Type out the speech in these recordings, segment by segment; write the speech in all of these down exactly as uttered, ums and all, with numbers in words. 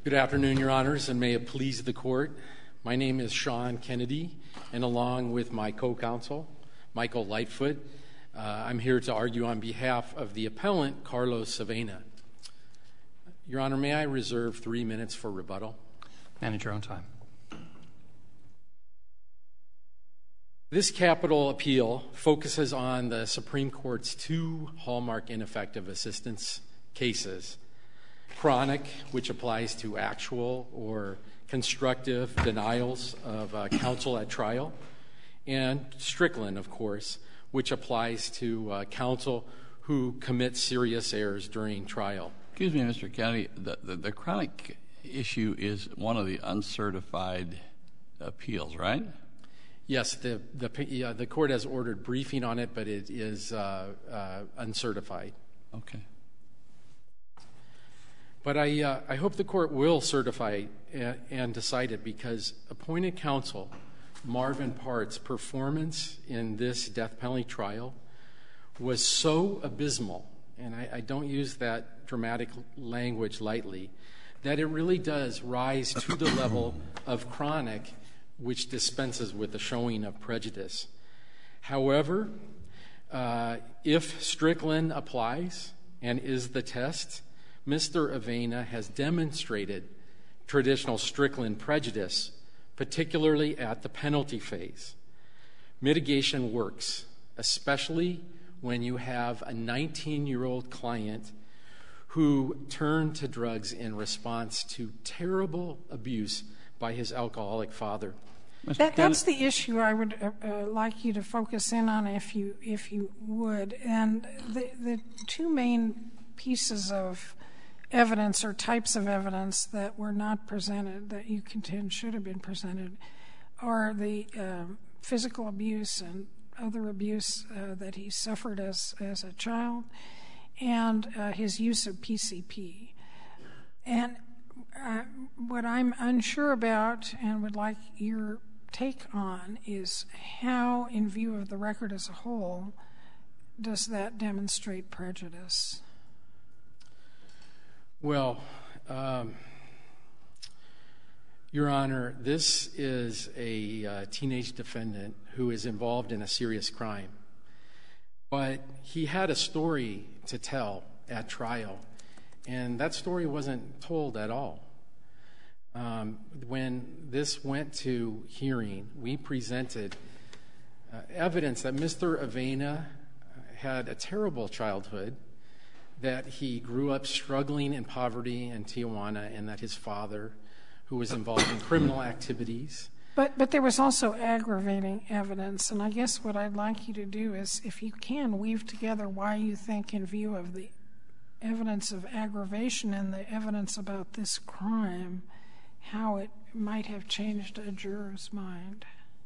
Good afternoon, Your Honors, and may it please the Court. My name is Sean Kennedy, and along with my co-counsel, Michael Lightfoot, uh, I'm here to argue on behalf of the appellant, Carlos Avena. Your Honor, may I reserve three minutes for rebuttal? Manage your own time. This capital appeal focuses on the Supreme Court's two hallmark ineffective assistance cases: Chronic, which applies to actual or constructive denials of uh, counsel at trial, and Strickland, of course, which applies to uh, counsel who commit serious errors during trial. Excuse me, Mister Kennedy, the, the, the Chronic issue is one of the uncertified appeals, right? Yes, the the, uh, the court has ordered briefing on it, but it is uh, uh, uncertified. Okay. But I, uh, I hope the court will certify and, and decide it, because appointed counsel Marvin Part's performance in this death penalty trial was so abysmal, and I, I don't use that dramatic language lightly, that it really does rise to the level of Chronic, which dispenses with the showing of prejudice. However, uh, if Strickland applies and is the test, Mister Avena has demonstrated traditional Strickland prejudice, particularly at the penalty phase. Mitigation works, especially when you have a nineteen-year-old client who turned to drugs in response to terrible abuse by his alcoholic father. That, that's the issue I would uh, uh, like you to focus in on, if you if you would. And the the two main pieces of evidence or types of evidence that were not presented, that you contend should have been presented, are the uh, physical abuse and other abuse uh, that he suffered as as a child, and uh, his use of P C P. And uh, what I'm unsure about and would like your take on is how, in view of the record as a whole, does that demonstrate prejudice? Well, um, Your Honor, this is a uh, teenage defendant who is involved in a serious crime. But he had a story to tell at trial, and that story wasn't told at all. Um, when this went to hearing, we presented uh, evidence that Mister Avena had a terrible childhood, that he grew up struggling in poverty in Tijuana, and that his father, who was involved in criminal activities. But but there was also aggravating evidence, and I guess what I'd like you to do is, if you can, weave together why you think, in view of the evidence of aggravation and the evidence about this crime, how it might have changed a juror's mind.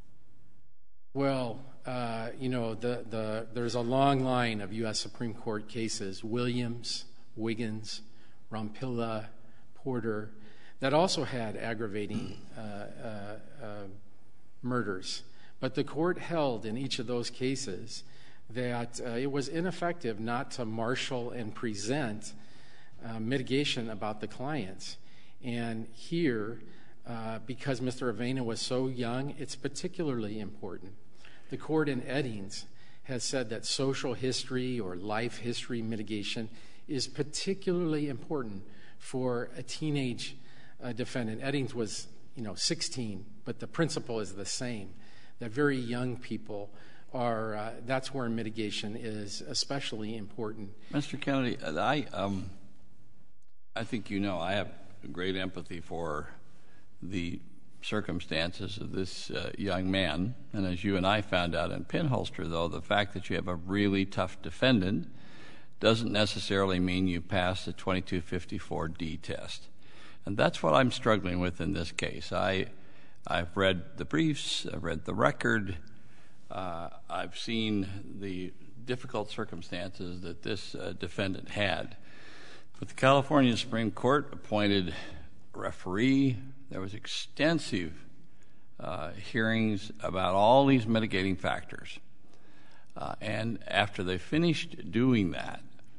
Well, uh, you know, the, the, there's a long line of U S Supreme Court cases, Williams, Wiggins, Rompilla, Porter, that also had aggravating uh, uh, uh, murders. But the court held in each of those cases that uh, it was ineffective not to marshal and present uh, mitigation about the clients. And here, uh, because Mister Avena was so young, it's particularly important. The court in Eddings has said that social history or life history mitigation is particularly important for a teenage uh, defendant. Eddings was, you know, sixteen, but the principle is the same, that very young people are, uh, that's where mitigation is especially important. Mister Kennedy, I, um, I think you know I have great empathy for the circumstances of this uh, young man. And as you and I found out in Pinholster, though, the fact that you have a really tough defendant doesn't necessarily mean you pass the twenty-two fifty-four D test. And that's what I'm struggling with in this case. I, I've read the briefs, I've read the record, uh, I've seen the difficult circumstances that this uh, defendant had. But the California Supreme Court appointed a referee. There was extensive uh, hearings about all these mitigating factors. Uh, and after they finished doing that,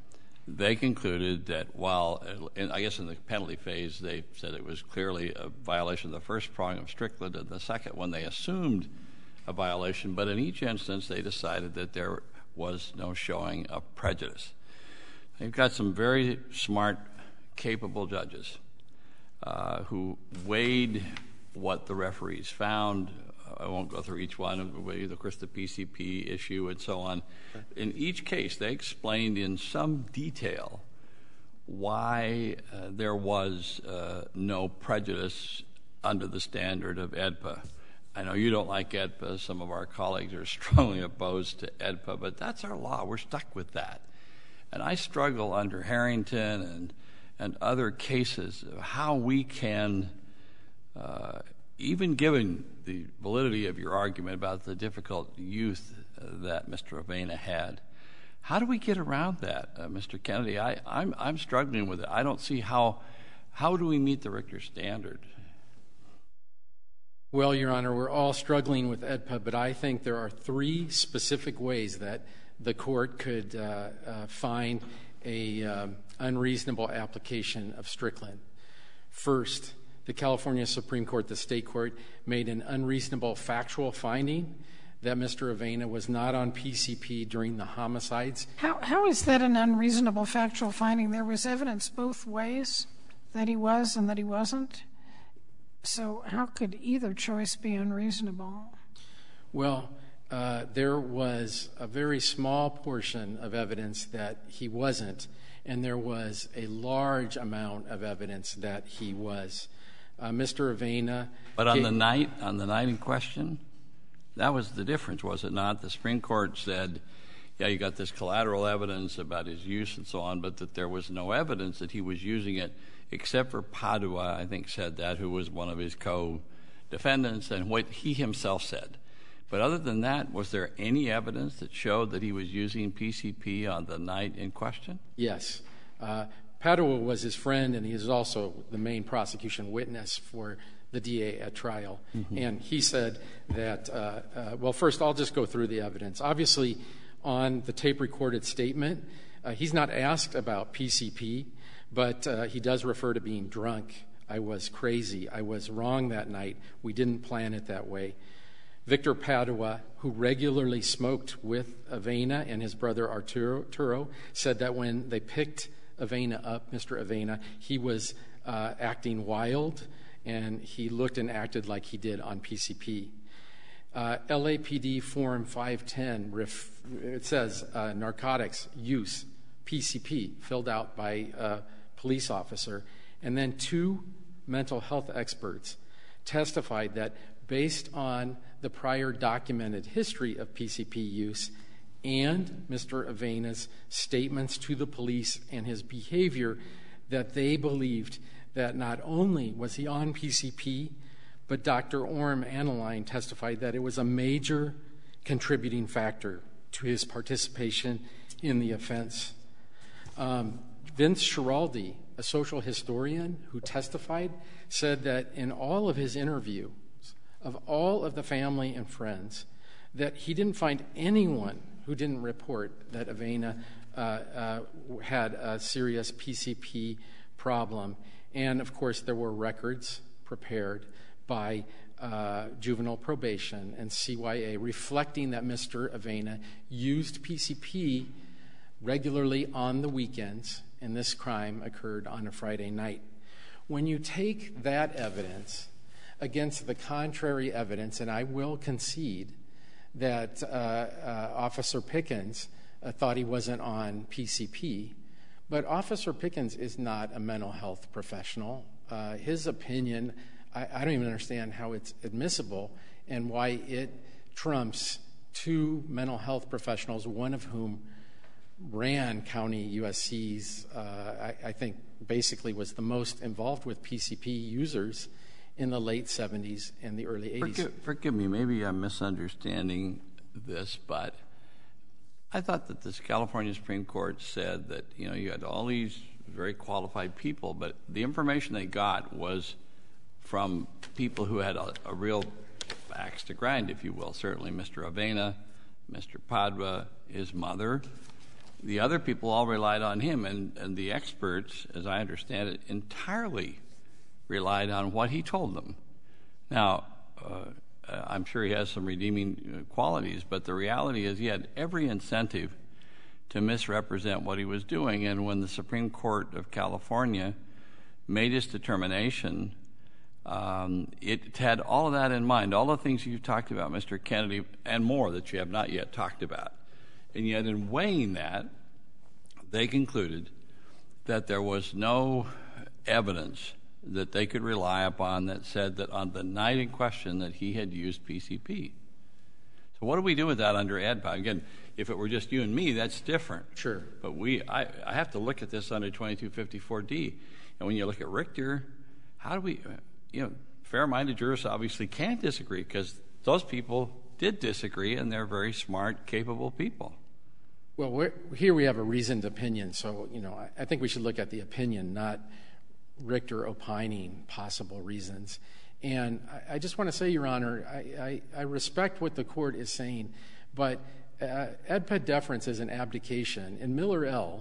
they concluded that while, uh, I guess in the penalty phase, they said it was clearly a violation of the first prong of Strickland, and the second one they assumed a violation, but in each instance they decided that there was no showing of prejudice. They've got some very smart, capable judges uh, who weighed what the referees found. I won't go through each one, of course, the P C P issue and so on. In each case, they explained in some detail why uh, there was uh, no prejudice under the standard of E D P A. I know you don't like E D P A. Some of our colleagues are strongly opposed to E D P A, but that's our law. We're stuck with that. And I struggle under Harrington and, and other cases of how we can, uh, even given the validity of your argument about the difficult youth that Mister Avena had, how do we get around that, uh, Mister Kennedy? I, I'm, I'm struggling with it. I don't see how, how do we meet the Richter standard? Well, Your Honor, we're all struggling with E D P A, but I think there are three specific ways that the court could uh, uh, find a um, unreasonable application of Strickland. First, the California Supreme Court, the state court, made an unreasonable factual finding that Mister Avena was not on P C P during the homicides. How, how is that an unreasonable factual finding? There was evidence both ways that he was and that he wasn't. So how could either choice be unreasonable? Well, uh, there was a very small portion of evidence that he wasn't, and there was a large amount of evidence that he was. Uh, Mister Avena. But on the night, on the night in question, that was the difference, was it not? The Supreme Court said, yeah, you got this collateral evidence about his use and so on, but that there was no evidence that he was using it, except for Padua, I think, said that, who was one of his co-defendants, and what he himself said. But other than that, was there any evidence that showed that he was using P C P on the night in question? Yes. Uh, Padua was his friend, and he is also the main prosecution witness for the D A at trial. Mm-hmm. And he said that, uh, uh, well, first I'll just go through the evidence. Obviously, on the tape-recorded statement, uh, he's not asked about P C P, but uh, he does refer to being drunk. I was crazy. I was wrong that night. We didn't plan it that way. Victor Padua, who regularly smoked with Avena and his brother Arturo, Arturo, said that when they picked Avena up, Mister Avena, he was uh, acting wild, and he looked and acted like he did on P C P. Uh, L A P D Form five ten, ref, it says uh, narcotics use, P C P, filled out by a police officer. And then two mental health experts testified that based on the prior documented history of P C P use and Mister Avena's statements to the police and his behavior, that they believed that not only was he on P C P, but Doctor Orm Aniline testified that it was a major contributing factor to his participation in the offense. Um, Vince Schiraldi, a social historian who testified, said that in all of his interviews of all of the family and friends, that he didn't find anyone who didn't report that Avena uh, uh, had a serious P C P problem. And, of course, there were records prepared by uh, juvenile probation and C Y A reflecting that Mister Avena used P C P regularly on the weekends, and this crime occurred on a Friday night. When you take that evidence against the contrary evidence, and I will concede that uh, uh, Officer Pickens uh, thought he wasn't on P C P, but Officer Pickens is not a mental health professional. Uh, his opinion, I, I don't even understand how it's admissible and why it trumps two mental health professionals, one of whom ran County U S Cs, uh, I, I think basically was the most involved with P C P users in the late seventies and the early eighties. Forgive, forgive me, maybe I'm misunderstanding this, but I thought that this California Supreme Court said that, you know, you had all these very qualified people, but the information they got was from people who had a, a real axe to grind, if you will. Certainly Mister Avena, Mister Padua, his mother, The other people all relied on him, and, and the experts, as I understand it, entirely relied on what he told them. Now, uh, I'm sure he has some redeeming qualities, but the reality is he had every incentive to misrepresent what he was doing, and when the Supreme Court of California made its determination, um, it had all of that in mind, all the things you've talked about, Mister Kennedy, and more that you have not yet talked about. And yet in weighing that, they concluded that there was no evidence that they could rely upon that said that on the night in question that he had used P C P. So what do we do with that under A D P A? Again, if it were just you and me, that's different. Sure. But we, I, I have to look at this under twenty-two fifty-four D. And when you look at Richter, how do we, you know, fair-minded jurists obviously can't disagree because those people did disagree, and they're very smart, capable people. Well, we're, here we have a reasoned opinion, so, you know, I, I think we should look at the opinion, not Richter opining possible reasons. And I, I just want to say, Your Honor, I, I, I respect what the Court is saying, but uh, A D P A deference is an abdication. In Miller L.,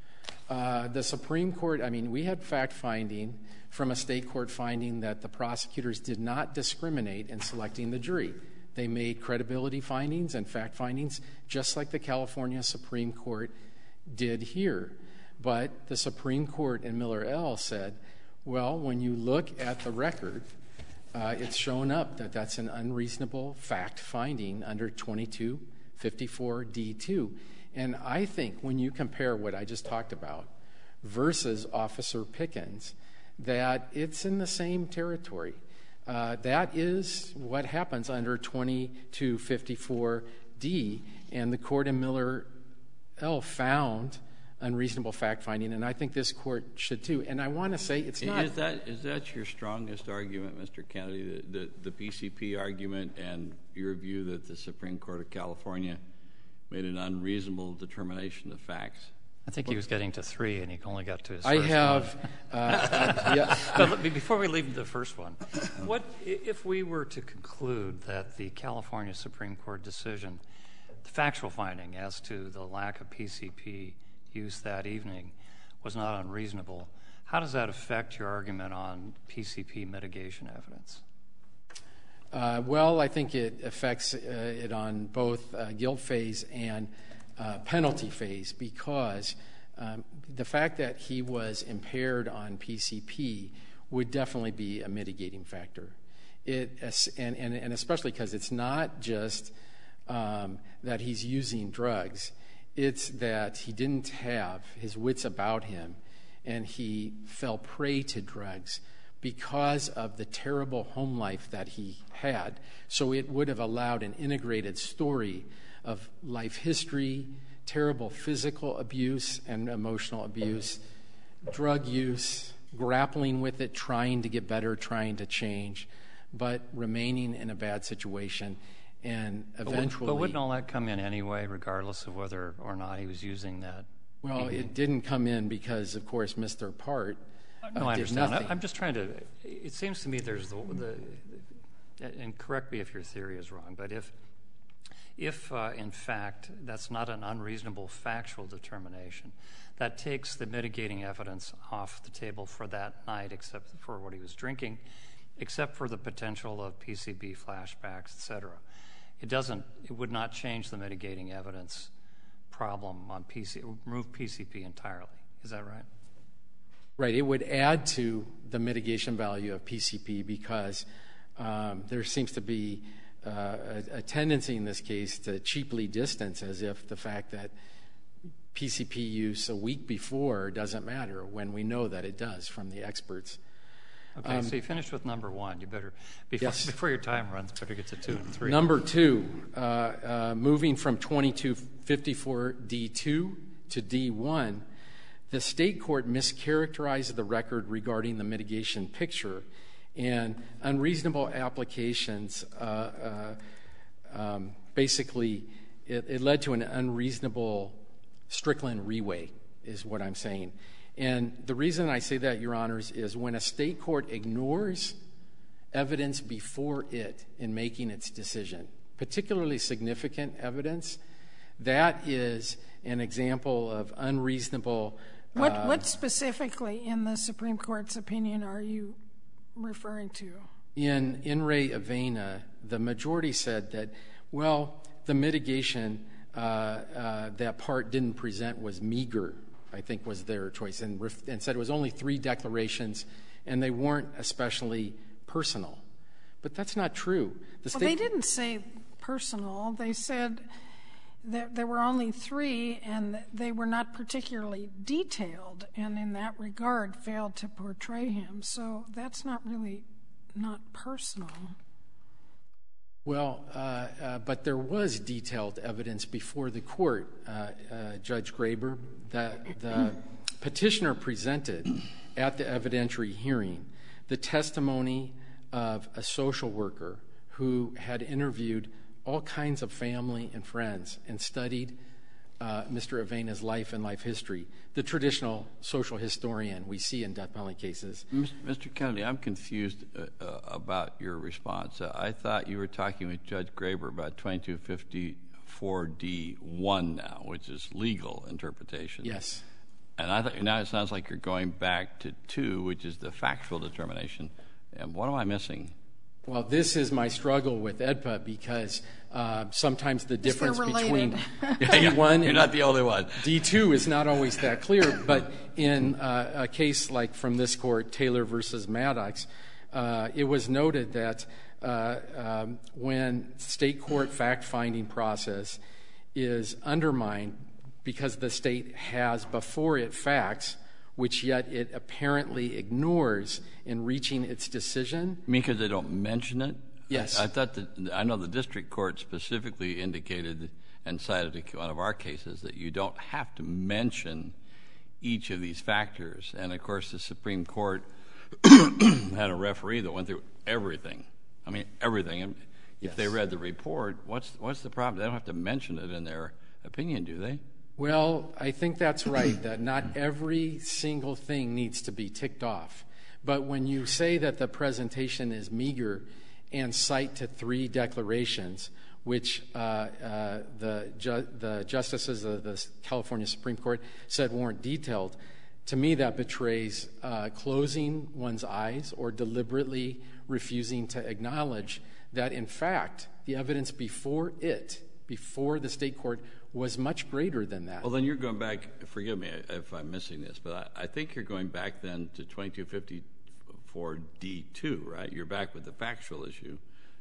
uh, the Supreme Court, I mean, we had fact-finding from a state court finding that the prosecutors did not discriminate in selecting the jury. They made credibility findings and fact findings just like the California Supreme Court did here. But the Supreme Court in Miller L. said, well, when you look at the record, uh, it's shown up that that's an unreasonable fact finding under twenty-two fifty-four D two. And I think when you compare what I just talked about versus Officer Pickens, that it's in the same territory. Uh, that is what happens under twenty-two fifty-four D, and the court in Miller L. found unreasonable fact-finding, and I think this court should too. And I want to say it's not... Is that, is that your strongest argument, Mister Kennedy, the, the, the P C P argument and your view that the Supreme Court of California made an unreasonable determination of facts? I think he was getting to three, and he only got to his I first have, one. uh, yeah. But let me, before we leave the first one, what if we were to conclude that the California Supreme Court decision, the factual finding as to the lack of P C P use that evening was not unreasonable, how does that affect your argument on P C P mitigation evidence? Uh, well, I think it affects uh, it on both uh, guilt phase and uh, penalty phase, because um, the fact that he was impaired on P C P would definitely be a mitigating factor. It and and, and especially because it's not just um, that he's using drugs; it's that he didn't have his wits about him, and he fell prey to drugs because of the terrible home life that he had. So it would have allowed an integrated story of life history, terrible physical abuse and emotional abuse, drug use, grappling with it, trying to get better, trying to change, but remaining in a bad situation, and eventually... But wouldn't all that come in anyway, regardless of whether or not he was using that? Well, it didn't come in because, of course, Mister Part No, I did understand. nothing. I'm just trying to, it seems to me there's the, the, and correct me if your theory is wrong, but if, if uh, in fact that's not an unreasonable factual determination, that takes the mitigating evidence off the table for that night, except for what he was drinking, except for the potential of P C B flashbacks, et cetera. It doesn't, it would not change the mitigating evidence problem on P C, remove P C P entirely. Is that right? Right. It would add to the mitigation value of P C P because um, there seems to be uh, a, a tendency in this case to cheaply distance, as if the fact that P C P use a week before doesn't matter, when we know that it does from the experts. Okay, Um, so you finished with number one. You better, before, Yes. before your time runs, better get to two and three. Number two, uh, uh, moving from twenty-two fifty-four D two to D one, the state court mischaracterized the record regarding the mitigation picture, and unreasonable applications uh, uh, um, basically it, it led to an unreasonable Strickland reweigh, is what I'm saying. And the reason I say that, Your Honors, is when a state court ignores evidence before it in making its decision, particularly significant evidence, that is an example of unreasonable. What, uh, what specifically in the Supreme Court's opinion are you referring to? In In re Avena, the majority said that, well, the mitigation uh, uh, that part didn't present was meager, I think was their choice, and, ref- and said it was only three declarations, and they weren't especially personal. But that's not true. The Well, state they didn't say personal. They said that there were only three, and they were not particularly detailed, and in that regard failed to portray him. So that's not really not personal. Well, uh, uh, but there was detailed evidence before the court, uh, uh, Judge Graber, that the petitioner presented at the evidentiary hearing the testimony of a social worker who had interviewed all kinds of family and friends and studied uh, Mister Avena's life and life history, the traditional social historian we see in death penalty cases. Mister Kennedy, I'm confused uh, uh, about your response. Uh, I thought you were talking with Judge Graber about twenty-two fifty-four D one now, which is legal interpretation. Yes. And I thought now it sounds like you're going back to two, which is the factual determination. And what am I missing? Well, this is my struggle with E D P A because uh, sometimes the difference between D one You're not the only one. D two is not always that clear. But in uh, a case like from this court, Taylor versus Maddox, uh, it was noted that uh, um, when state court fact-finding process is undermined because the state has before it facts, which yet it apparently ignores in reaching its decision. You mean because they don't mention it? Yes. I, I thought that, I know the district court specifically indicated and cited one of our cases that you don't have to mention each of these factors. And, of course, the Supreme Court had a referee that went through everything. I mean, everything. And if Yes. they read the report, what's what's the problem? They don't have to mention it in their opinion, do they? Well, I think that's right, that not every single thing needs to be ticked off. But when you say that the presentation is meager and cite to three declarations, which uh, uh, the, ju- the justices of the California Supreme Court said weren't detailed, to me that betrays uh, closing one's eyes or deliberately refusing to acknowledge that, in fact, the evidence before it, before the state court, was much greater than that. Well, then you're going back, forgive me if I'm missing this, but I, I think you're going back then to twenty-two fifty-four D two, right? You're back with the factual issue,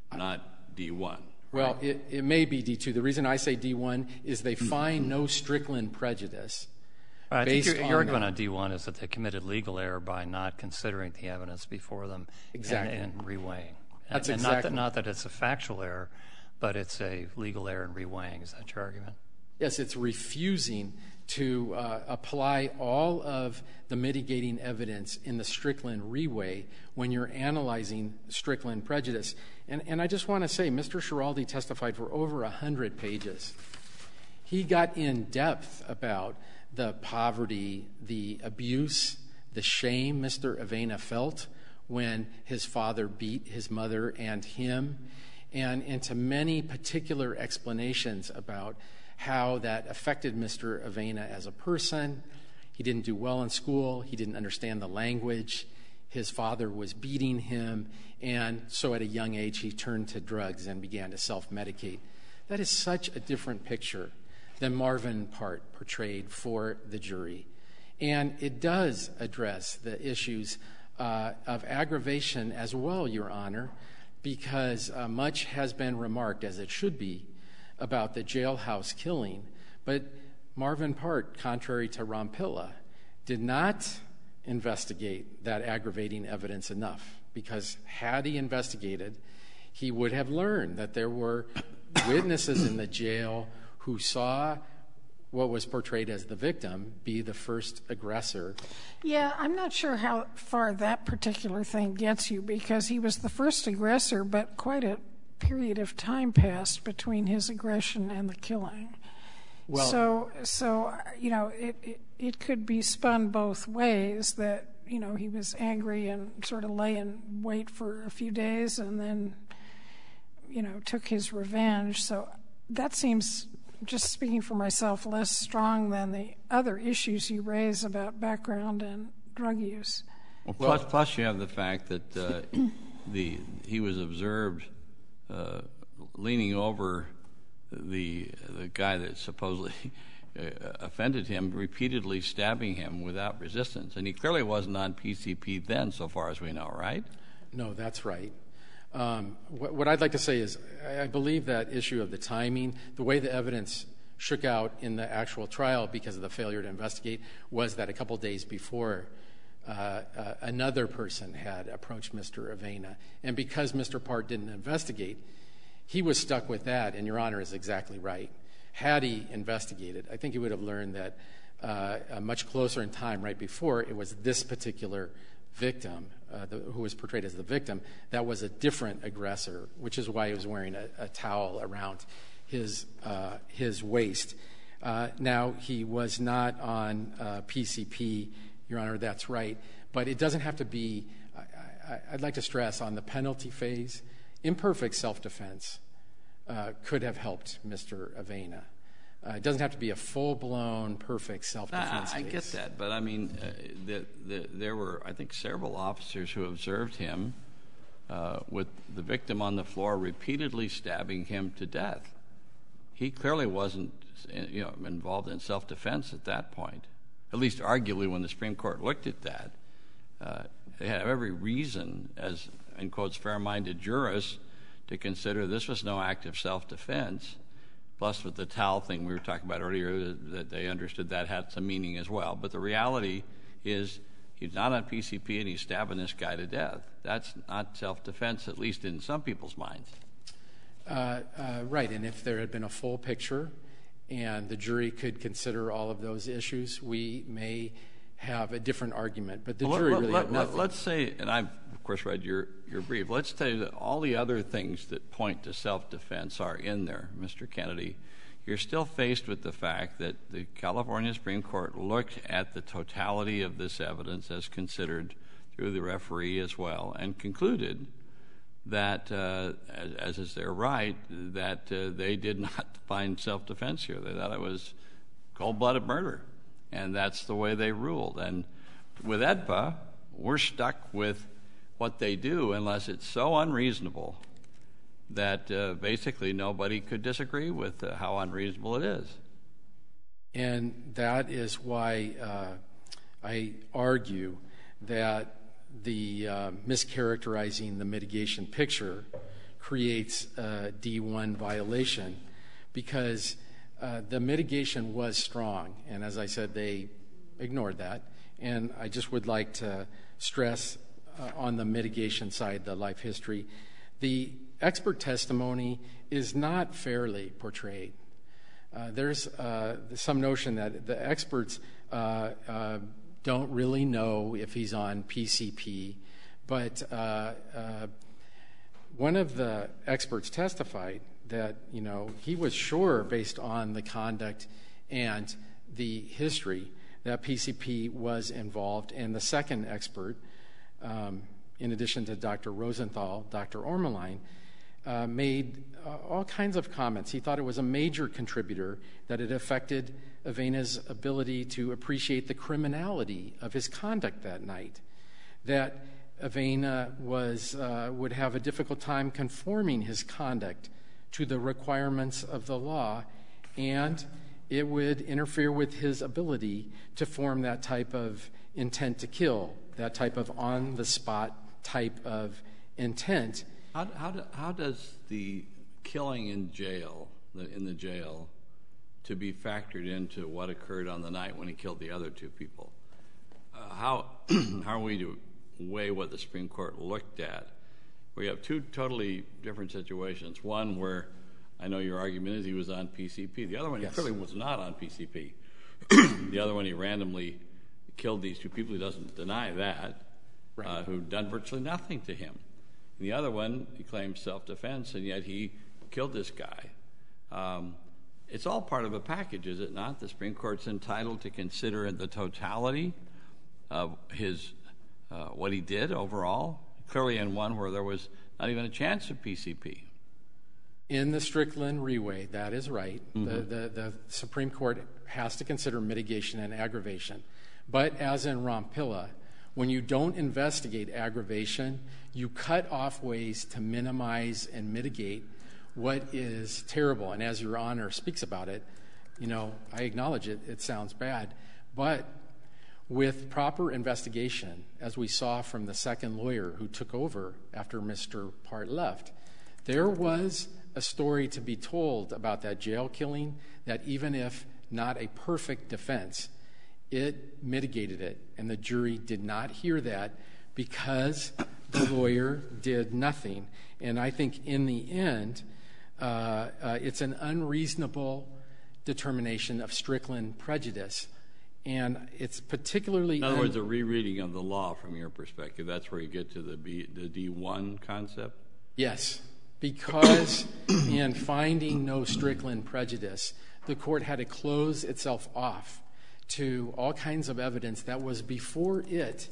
not D one. Well, right? it, it may be D two. The reason I say D one is they find no Strickland prejudice. I think your, on your argument on D one is that they committed legal error by not considering the evidence before them exactly. and, and reweighing. That's and, and exactly. not that, not that it's a factual error, but it's a legal error in reweighing. Is that your argument? Yes, it's refusing to uh, apply all of the mitigating evidence in the Strickland reweigh when you're analyzing Strickland prejudice. And, and I just want to say, Mister Schiraldi testified for over one hundred pages. He got in depth about the poverty, the abuse, the shame Mister Avena felt when his father beat his mother and him, and into many particular explanations about how that affected Mister Avena as a person. He didn't do well in school. He didn't understand the language. His father was beating him, and so at a young age he turned to drugs and began to self-medicate. That is such a different picture than Marvin Part portrayed for the jury. And it does address the issues uh, of aggravation as well, Your Honor, because uh, much has been remarked, as it should be, about the jailhouse killing. But Marvin Part, contrary to Rompilla, did not investigate that aggravating evidence enough, because had he investigated, he would have learned that there were witnesses in the jail who saw what was portrayed as the victim be the first aggressor. Yeah, I'm not sure how far that particular thing gets you, because he was the first aggressor, but quite a period of time passed between his aggression and the killing. Well, so, so you know, it, it it could be spun both ways, that, you know, he was angry and sort of lay in wait for a few days and then, you know, took his revenge. So that seems just speaking for myself, less strong than the other issues you raise about background and drug use. Well, plus, plus you have the fact that uh, the he was observed uh, leaning over the the guy that supposedly uh, offended him, repeatedly stabbing him without resistance. And he clearly wasn't on P C P then, so far as we know, right? No, that's right. Um, what, what I'd like to say is I, I believe that issue of the timing, the way the evidence shook out in the actual trial because of the failure to investigate, was that a couple days before uh, uh, another person had approached Mister Avena. And because Mister Part didn't investigate, he was stuck with that, and Your Honor is exactly right. Had he investigated, I think he would have learned that uh, uh, much closer in time, right before, it was this particular victim, uh, the, who was portrayed as the victim, that was a different aggressor, which is why he was wearing a, a towel around his uh, his waist. Uh, now, he was not on uh, P C P, Your Honor, that's right, but it doesn't have to be, I, I, I'd like to stress, on the penalty phase, imperfect self-defense uh, could have helped Mister Avena. Uh, it doesn't have to be a full-blown, perfect self-defense I, I case. get that, but I mean, uh, the, the, there were, I think, several officers who observed him uh, with the victim on the floor repeatedly stabbing him to death. He clearly wasn't, you know, involved in self-defense at that point. At least, arguably, when the Supreme Court looked at that, uh, they had every reason, as in quotes, fair-minded jurists, to consider this was no act of self-defense. Plus, with the towel thing we were talking about earlier, that they understood that had some meaning as well. But the reality is he's not on P C P and he's stabbing this guy to death. That's not self-defense, at least in some people's minds. Uh, uh, right, and if there had been a full picture and the jury could consider all of those issues, we may have a different argument. But the well, jury let, really let, had nothing. Let's say, and I've, of course, read your, your brief. Let's tell you that all the other things that point to self-defense are in there, Mister Kennedy. You're still faced with the fact that the California Supreme Court looked at the totality of this evidence as considered through the referee as well and concluded that, uh, as, as is their right, that uh, they did not find self-defense here. They thought it was cold-blooded murder, and that's the way they ruled. And with E D P A, we're stuck with what they do unless it's so unreasonable that uh, basically nobody could disagree with uh, how unreasonable it is. And that is why uh, I argue that the uh, mischaracterizing the mitigation picture creates a D one violation, because uh, the mitigation was strong, and as I said, they ignored that. And I just would like to stress uh, on the mitigation side, the life history, the expert testimony is not fairly portrayed. Uh, there's uh, some notion that the experts uh, uh, don't really know if he's on P C P, but uh, uh, one of the experts testified that, you know, he was sure, based on the conduct and the history, that P C P was involved. And the second expert, um, in addition to Doctor Rosenthal, Doctor Ormeline, Uh, made uh, all kinds of comments. He thought it was a major contributor, that it affected Avena's ability to appreciate the criminality of his conduct that night, that Avena was, uh, would have a difficult time conforming his conduct to the requirements of the law, and it would interfere with his ability to form that type of intent to kill, that type of on-the-spot type of intent. How, how, do, how does the killing in jail, the, in the jail, to be factored into what occurred on the night when he killed the other two people? Uh, how, how are we to weigh what the Supreme Court looked at? We have two totally different situations. One where I know your argument is he was on P C P. The other one, yes, he clearly was not on P C P. The other one, he randomly killed these two people. He doesn't deny that, right, uh, who'd done virtually nothing to him. The other one, he claims self-defense, and yet he killed this guy. Um, it's all part of a package, is it not? The Supreme Court's entitled to consider the totality of his, uh, what he did overall, clearly in one where there was not even a chance of P C P. In the Strickland Reway, that is right. Mm-hmm. The, the, the Supreme Court has to consider mitigation and aggravation. But as in Rompilla, when you don't investigate aggravation, you cut off ways to minimize and mitigate what is terrible. And as Your Honor speaks about it, you know, I acknowledge it, it sounds bad. But with proper investigation, as we saw from the second lawyer who took over after Mister Part left, there was a story to be told about that jail killing that even if not a perfect defense, it mitigated it. And the jury did not hear that because the lawyer did nothing. And I think in the end, uh, uh, it's an unreasonable determination of Strickland prejudice. And it's particularly... In other words, a rereading of the law from your perspective. That's where you get to the, B, the D one concept? Yes. Because in finding no Strickland prejudice, the court had to close itself off to all kinds of evidence that was before it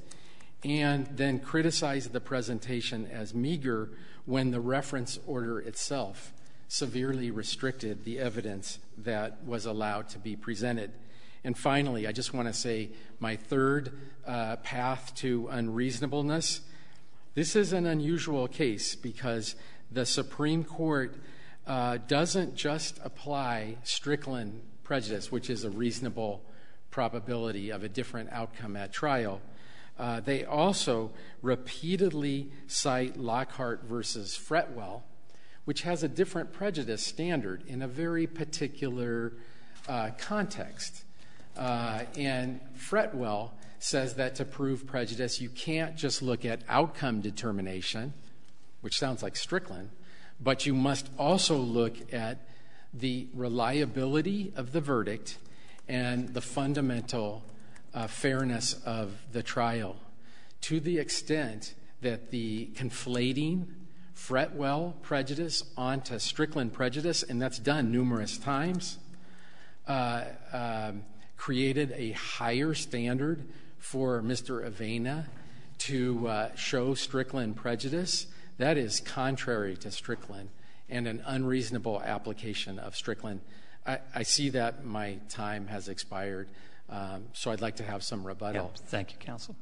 and then criticize the presentation as meager when the reference order itself severely restricted the evidence that was allowed to be presented. And finally, I just want to say my third uh, path to unreasonableness. This is an unusual case because the Supreme Court uh, doesn't just apply Strickland prejudice, which is a reasonable probability of a different outcome at trial. Uh, they also repeatedly cite Lockhart versus Fretwell, which has a different prejudice standard in a very particular uh, context. Uh, and Fretwell says that to prove prejudice, you can't just look at outcome determination, which sounds like Strickland, but you must also look at the reliability of the verdict and the fundamental uh, fairness of the trial, to the extent that the conflating Fretwell prejudice onto Strickland prejudice, and that's done numerous times, uh, um, created a higher standard for Mister Avena to uh, show Strickland prejudice. That is contrary to Strickland and an unreasonable application of Strickland. I, I see that my time has expired, um, so I'd like to have some rebuttal. Yeah, thank you, counsel.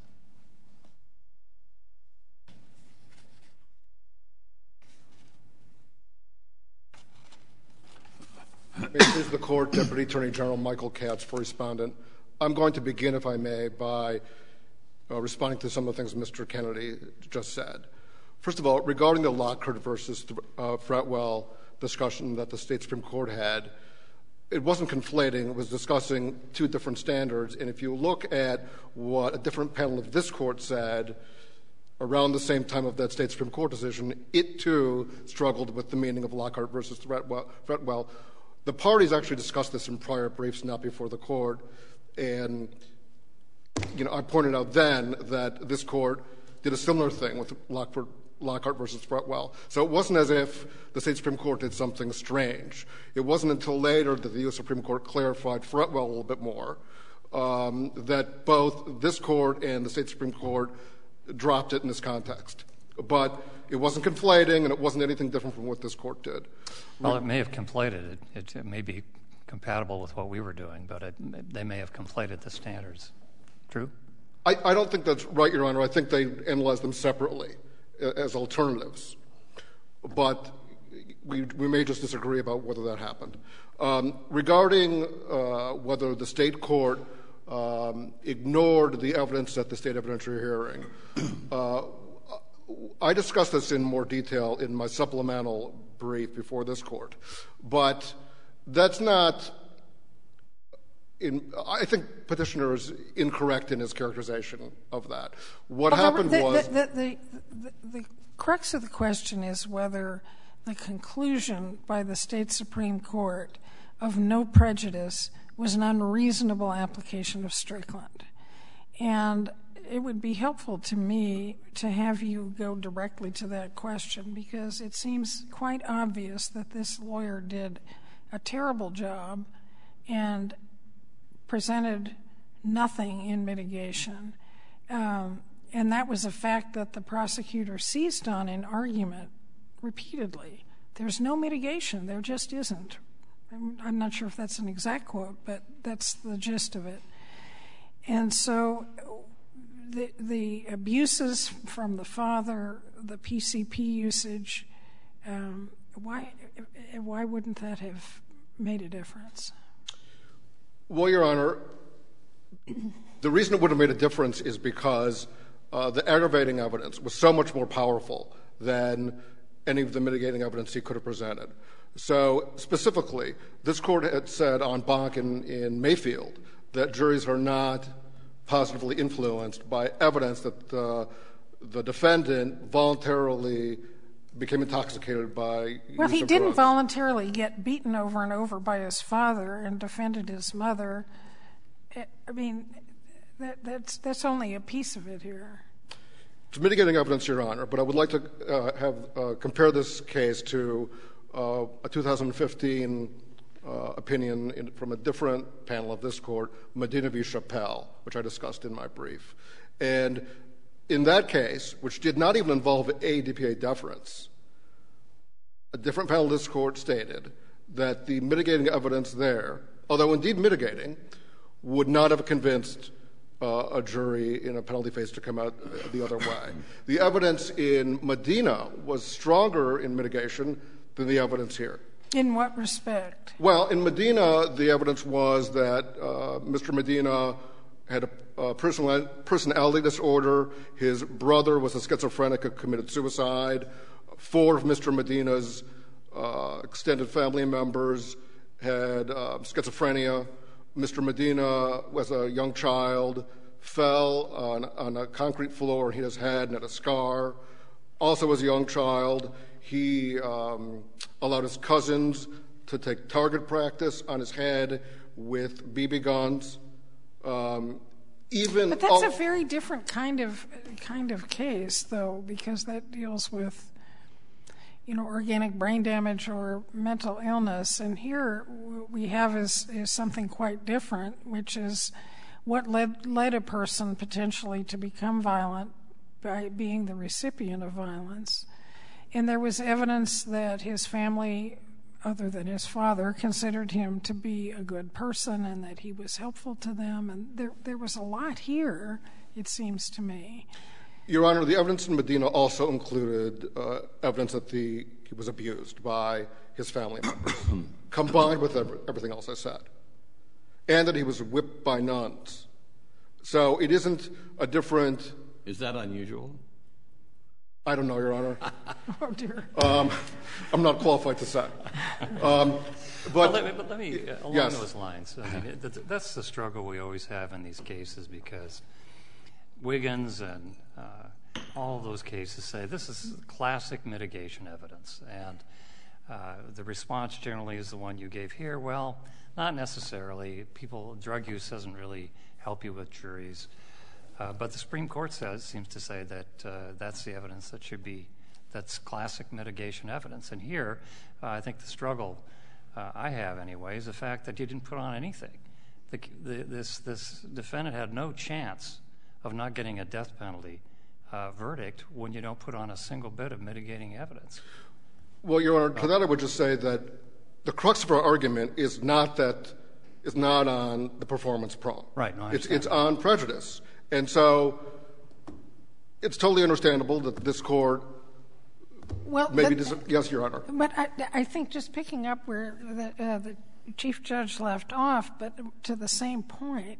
This is the Court, Deputy Attorney General Michael Katz for respondent. I'm going to begin, if I may, by uh, responding to some of the things Mister Kennedy just said. First of all, regarding the Lockhart versus uh, Fretwell discussion that the State Supreme Court had, it wasn't conflating. It was discussing two different standards. And if you look at what a different panel of this Court said around the same time of that State Supreme Court decision, it too struggled with the meaning of Lockhart versus Fretwell. Fretwell. The parties actually discussed this in prior briefs, not before the Court. And, you know, I pointed out then that this Court did a similar thing with Lockhart, Lockhart versus Fretwell. So it wasn't as if the State Supreme Court did something strange. It wasn't until later that the U S Supreme Court clarified Fretwell a little bit more, um, that both this Court and the State Supreme Court dropped it in this context. But it wasn't conflating, and it wasn't anything different from what this Court did. Well, it may have conflated it. It, it may be compatible with what we were doing, but it, they may have conflated the standards. True? I, I don't think that's right, Your Honor. I think they analyzed them separately as alternatives. But we, we may just disagree about whether that happened. Um, regarding uh, whether the State Court um, ignored the evidence at the State evidentiary hearing, uh, I discussed this in more detail in my supplemental brief before this Court. But that's not in, I think Petitioner is incorrect in his characterization of that. What well, happened the, was... The, the, the, the crux of the question is whether the conclusion by the State Supreme Court of no prejudice was an unreasonable application of Strickland. And it would be helpful to me to have you go directly to that question, because it seems quite obvious that this lawyer did a terrible job and presented nothing in mitigation. Um, and that was a fact that the prosecutor seized on in argument repeatedly there's no mitigation. There just isn't. I'm, I'm not sure if that's an exact quote, but that's the gist of it. And so the, the abuses from the father, the P C P usage, um, why, why wouldn't that have made a difference? Well, Your Honor, the reason it would have made a difference is because uh, the aggravating evidence was so much more powerful than any of the mitigating evidence he could have presented. So specifically, this court had said en banc in, in Mayfield that juries are not positively influenced by evidence that the, the defendant voluntarily became intoxicated by Well, use he of didn't drugs. voluntarily get beaten over and over by his father and defended his mother. I mean, that, that's, that's only a piece of it here. It's mitigating evidence, Your Honor, but I would like to uh, have uh, compare this case to uh, a two thousand fifteen uh, opinion in, from a different panel of this court, Medina v. Chappelle, which I discussed in my brief. And in that case, which did not even involve A D P A deference, a different panel of this court stated that the mitigating evidence there, although indeed mitigating, would not have convinced uh, a jury in a penalty phase to come out the other way. The evidence in Medina was stronger in mitigation than the evidence here. In what respect? Well, in Medina, the evidence was that uh, Mister Medina had a, a personal, personality disorder. His brother was a schizophrenic who committed suicide. Four of Mister Medina's uh, extended family members had uh, schizophrenia. Mister Medina was a young child, fell on, on a concrete floor and hit his head and had a scar. Also as a young child, he um, allowed his cousins to take target practice on his head with B B guns. Um, even but that's all, a very different kind of kind of case, though, because that deals with, you know, organic brain damage or mental illness. And here what we have is, is something quite different, which is what led, led a person potentially to become violent by being the recipient of violence. And there was evidence that his family, other than his father, considered him to be a good person and that he was helpful to them. And there, there was a lot here, it seems to me. Your Honor, the evidence in Medina also included uh, evidence that the, he was abused by his family members, combined with every, everything else I said, and that he was whipped by nuns. So it isn't a different... Is that unusual? I don't know, Your Honor. Oh, dear. Um, I'm not qualified to say. Um, but, well, let me, but let me uh, along yes. those lines, I mean, it, that's the struggle we always have in these cases, because Wiggins and uh, all of those cases say this is classic mitigation evidence, and uh, the response generally is the one you gave here. Well, not necessarily. People, drug use doesn't really help you with juries. Uh, but the Supreme Court says, seems to say that uh, that's the evidence that should be, that's classic mitigation evidence. And here, uh, I think the struggle uh, I have anyway is the fact that you didn't put on anything. The, the, this, this defendant had no chance of not getting a death penalty uh, verdict when you don't put on a single bit of mitigating evidence. Well, Your Honor, to that I would just say that the crux of our argument is not that, is not on the performance prong. Right. No, I it's, understand it's that. on prejudice. And so it's totally understandable that this court Well, maybe but, does. Yes, Your Honor. But I, I think just picking up where the, uh, the Chief Judge left off, but to the same point,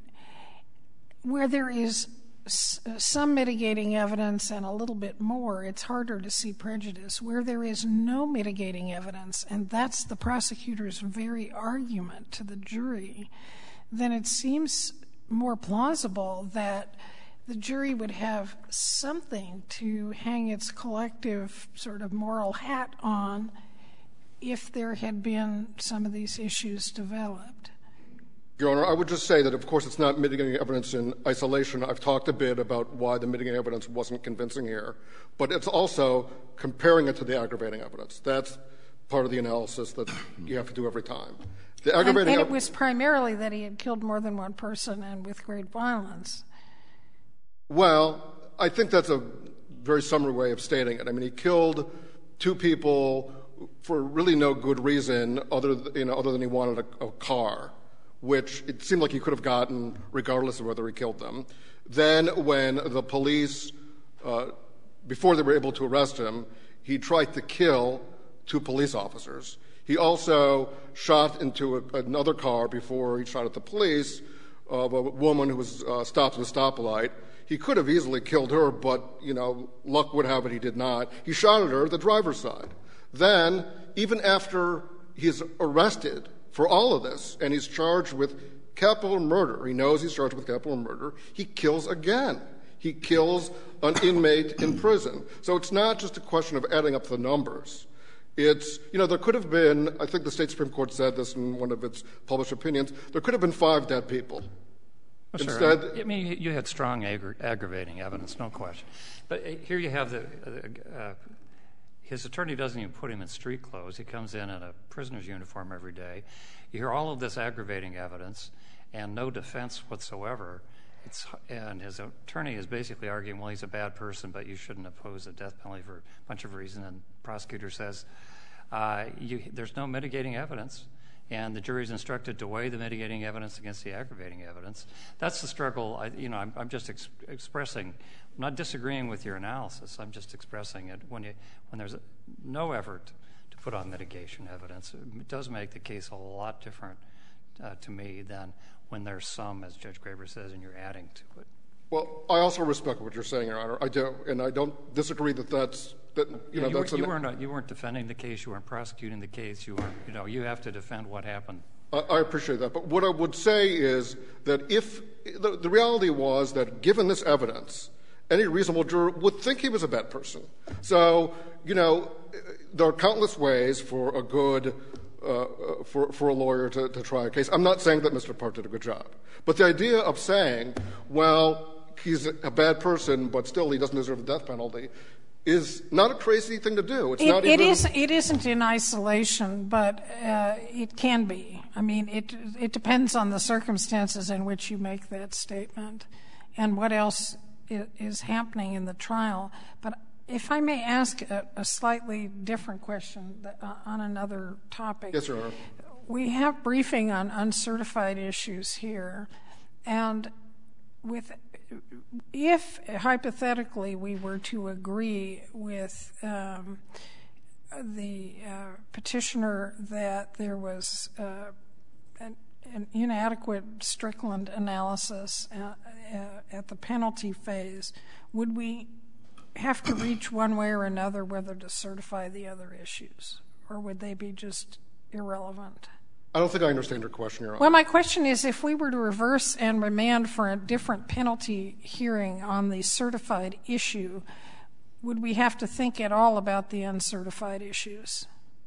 where there is s some mitigating evidence and a little bit more, it's harder to see prejudice. Where there is no mitigating evidence, and that's the prosecutor's very argument to the jury, then it seems more plausible that the jury would have something to hang its collective sort of moral hat on if there had been some of these issues developed. Your Honor, I would just say that, of course, it's not mitigating evidence in isolation. I've talked a bit about why the mitigating evidence wasn't convincing here, but it's also comparing it to the aggravating evidence. That's part of the analysis that you have to do every time. The aggravating and, and it was primarily that he had killed more than one person and with great violence. Well, I think that's a very summary way of stating it. I mean, he killed two people for really no good reason other th- you know other than he wanted a, a car, which it seemed like he could have gotten regardless of whether he killed them. Then when the police, uh, before they were able to arrest him, he tried to kill two police officers. He also shot into a, another car before he shot at the police of a woman who was uh, stopped at a stoplight. He could have easily killed her, but, you know, luck would have it he did not. He shot at her at the driver's side. Then, even after he's arrested for all of this, and he's charged with capital murder, he knows he's charged with capital murder, he kills again. He kills an inmate in prison. So it's not just a question of adding up the numbers. It's, you know, there could have been, I think the state Supreme Court said this in one of its published opinions, there could have been five dead people. Well, Instead, sure. I mean, you had strong aggra- aggravating evidence, no question. But here you have the, uh, his attorney doesn't even put him in street clothes. He comes in in a prisoner's uniform every day. You hear all of this aggravating evidence and no defense whatsoever. It's, and his attorney is basically arguing, well, he's a bad person, but you shouldn't oppose the death penalty for a bunch of reasons. And the prosecutor says, uh, you, there's no mitigating evidence, and the jury's instructed to weigh the mitigating evidence against the aggravating evidence. That's the struggle. I, you know, I'm, I'm just ex- expressing, I'm not disagreeing with your analysis. I'm just expressing it. When, you, when there's no effort to put on mitigation evidence, it does make the case a lot different uh, to me than when there's some, as Judge Graber says, and you're adding to it. well, I also respect what you're saying, Your Honor. I do, and I don't disagree that that's that. You yeah, know, you, that's were, you an, weren't you weren't defending the case. You weren't prosecuting the case. You weren't. You know, you have to defend what happened. I, I appreciate that. But what I would say is that if the, the reality was that, given this evidence, any reasonable juror would think he was a bad person. So, you know, there are countless ways for a good. Uh, for, for a lawyer to, to try a case. I'm not saying that Mister Park did a good job. But the idea of saying, well, he's a bad person, but still he doesn't deserve the death penalty, is not a crazy thing to do. It's it, not it even... is, it isn't in isolation, but uh, it can be. I mean, it, it depends on the circumstances in which you make that statement and what else is happening in the trial. But if I may ask a, a slightly different question that, uh, on another topic. Yes, Your Honor. We have briefing on uncertified issues here, and with if hypothetically we were to agree with um, the uh, petitioner that there was uh, an, an inadequate Strickland analysis uh, uh, at the penalty phase, would we have to reach one way or another whether to certify the other issues, or would they be just irrelevant? I don't think I understand your question, Your Honor. Well, my question is, if we were to reverse and remand for a different penalty hearing on the certified issue, would we have to think at all about the uncertified issues?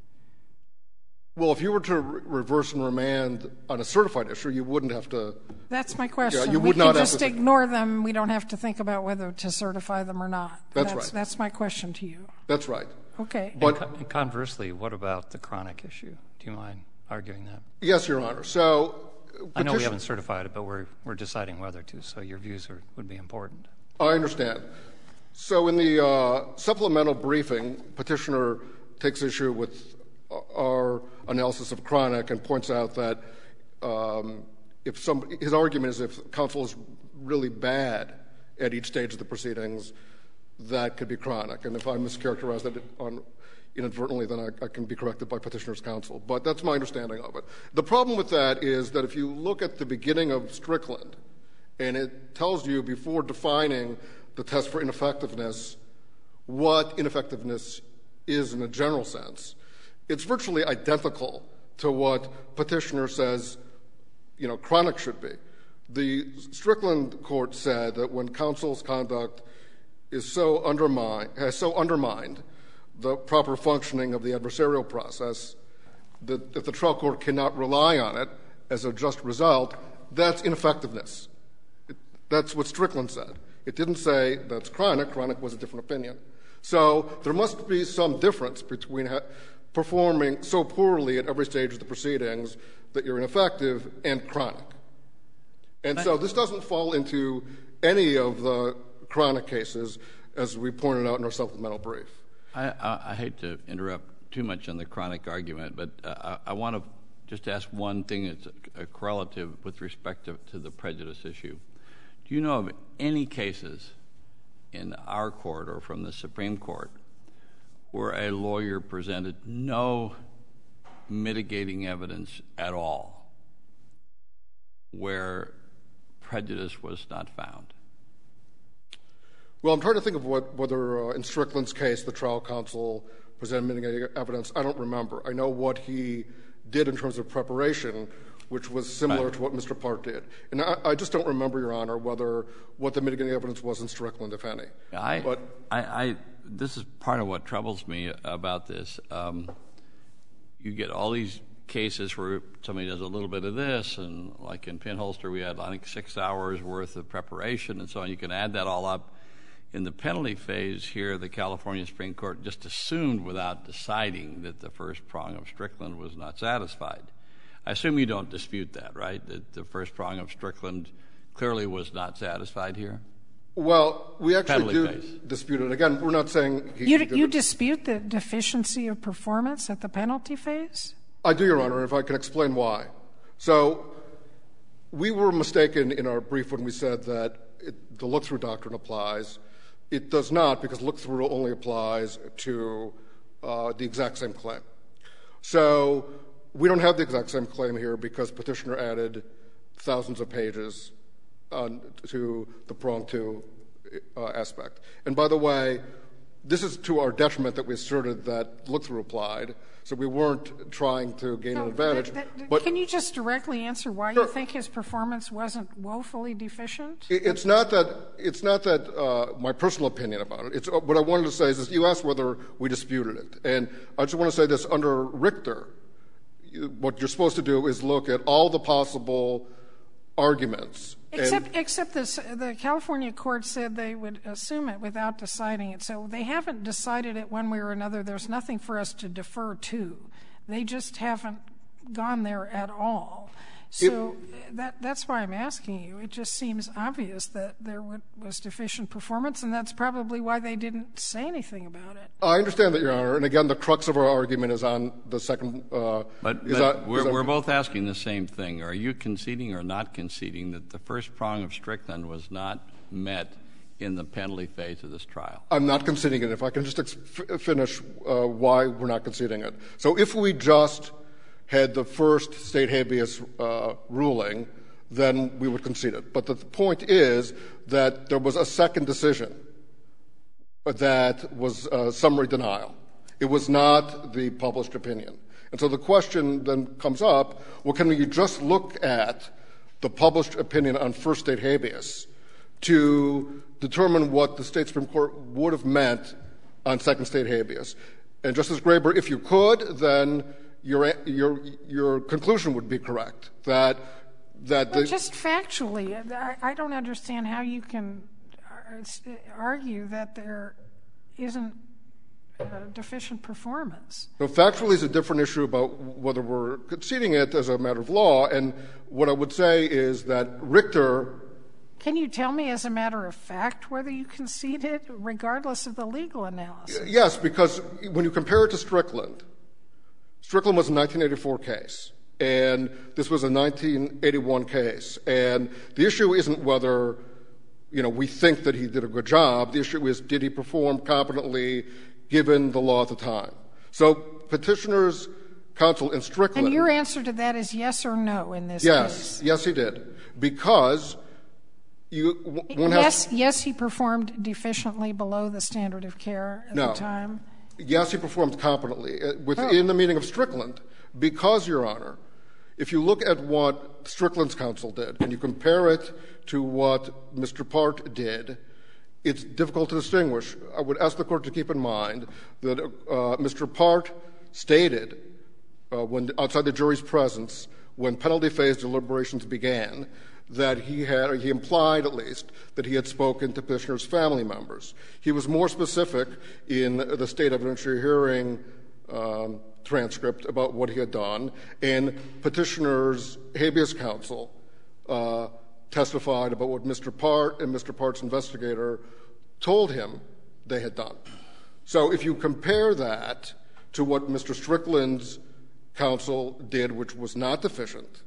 Well, if you were to re- reverse and remand on a certified issue, you wouldn't have to... That's my question. Yeah, you we would can not have just to ignore them. We don't have to think about whether to certify them or not. That's, that's right. That's my question to you. That's right. Okay. But and co- and conversely, what about the chronic issue? Do you mind arguing that? Yes, Your Honor. So... Petition- I know we haven't certified it, but we're we're deciding whether to, so your views are, would be important. I understand. So in the uh, supplemental briefing, petitioner takes issue with our analysis of chronic and points out that um, if some, his argument is if counsel is really bad at each stage of the proceedings, that could be chronic. And if I mischaracterize that on inadvertently, then I, I can be corrected by petitioner's counsel. But that's my understanding of it. The problem with that is that if you look at the beginning of Strickland, and it tells you before defining the test for ineffectiveness what ineffectiveness is in a general sense, it's virtually identical to what petitioner says, you know, chronic should be. The Strickland court said that when counsel's conduct is so undermined, has so undermined the proper functioning of the adversarial process that if the trial court cannot rely on it as a just result, that's ineffectiveness. It, that's what Strickland said. It didn't say that's chronic. Chronic was a different opinion. So there must be some difference between ha- performing so poorly at every stage of the proceedings that you're ineffective and chronic. And so this doesn't fall into any of the chronic cases, as we pointed out in our supplemental brief. I, I, I hate to interrupt too much on the chronic argument, but uh, I, I want to just ask one thing that's a, a correlative with respect to, to the prejudice issue. Do you know of any cases in our court or from the Supreme Court where a lawyer presented no mitigating evidence at all, where prejudice was not found? Well, I'm trying to think of what, whether uh, in Strickland's case the trial counsel presented mitigating evidence. I don't remember. I know what he did in terms of preparation, which was similar right. to what Mister Park did. And I, I just don't remember, Your Honor, whether what the mitigating evidence was in Strickland, if any. I, but I, I, this is part of what troubles me about this. Um, you get all these cases where somebody does a little bit of this, and like in Pinholster, we had, I think, six hours worth of preparation and so on. You can add that all up. In the penalty phase here, the California Supreme Court just assumed without deciding that the first prong of Strickland was not satisfied. I assume you don't dispute that, right, that the first prong of Strickland clearly was not satisfied here? Well, we actually penalty do phase. dispute it. Again, we're not saying he You, did you it. dispute the deficiency of performance at the penalty phase? I do, Your Honor, if I can explain why. So we were mistaken in our brief when we said that it, the look-through doctrine applies. It does not, because look-through only applies to uh, the exact same claim. So we don't have the exact same claim here because Petitioner added thousands of pages on, to the prong two uh, aspect. And by the way, this is to our detriment that we asserted that look-through applied, so we weren't trying to gain So an advantage. that- that- but can you just directly answer why Sure. you think his performance wasn't woefully deficient? it- it's not that it's not that uh, my personal opinion about it. It's uh, what I wanted to say is, is you asked whether we disputed it, and I just want to say this: under Richter, you, what you're supposed to do is look at all the possible arguments. Except, except this, the California court said they would assume it without deciding it. So they haven't decided it one way or another. There's nothing for us to defer to. They just haven't gone there at all. So that, that's why I'm asking you. It just seems obvious that there was deficient performance, and that's probably why they didn't say anything about it. I understand that, Your Honor. And again, the crux of our argument is on the second. Uh, but is but on, we're, is on, we're both asking the same thing. Are you conceding or not conceding that the first prong of Strickland was not met in the penalty phase of this trial? I'm not conceding it. If I can just ex- f- finish uh, why we're not conceding it. So if we just had the first state habeas uh, ruling, then we would concede it. But the point is that there was a second decision that was uh, summary denial. It was not the published opinion. And so the question then comes up, well, can we just look at the published opinion on first state habeas to determine what the state Supreme Court would have meant on second state habeas? And Justice Graber, if you could, then your your your conclusion would be correct, that that Well, the just factually, I, I don't understand how you can argue that there isn't uh, deficient performance. So factually is a different issue about whether we're conceding it as a matter of law. And what I would say is that Richter. Can you tell me, as a matter of fact, whether you concede it, regardless of the legal analysis? Yes, because when you compare it to Strickland, Strickland was a nineteen eighty-four case, and this was a nineteen eighty-one case. And the issue isn't whether, you know, we think that he did a good job. The issue is, did he perform competently given the law at the time? So Petitioner's counsel in Strickland. And your answer to that is yes or no in this yes, case? Yes, yes, he did. Because you, one yes, has. Yes, he performed deficiently below the standard of care at no. the time? Yes, he performed competently within oh. the meaning of Strickland, because, Your Honor, if you look at what Strickland's counsel did and you compare it to what Mister Part did, it's difficult to distinguish. I would ask the Court to keep in mind that uh, Mister Part stated, uh, when outside the jury's presence, when penalty phase deliberations began, that he had, he implied at least, that he had spoken to Petitioner's family members. He was more specific in the state evidentiary hearing um, transcript about what he had done, and Petitioner's habeas counsel uh, testified about what Mister Part and Mister Part's investigator told him they had done. So if you compare that to what Mister Strickland's counsel did, which was not deficient.